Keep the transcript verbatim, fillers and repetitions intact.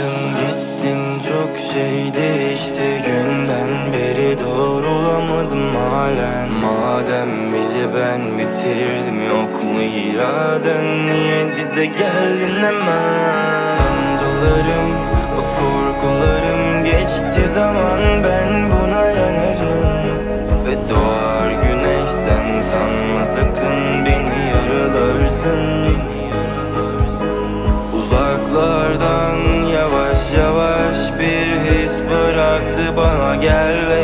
Geldin gittin, çok şey değişti. Günden beri doğrulamadım halen. Madem bizi ben bitirdim, yok mu iraden? Niye dize geldin hemen? Sancılarım, bu korkularım geçti zaman, ben buna yanarım. Ve doğar güneş, sen sanma sakın beni yaralarsın. Uzaklardan yavaş yavaş bir his bıraktı bana, gel ve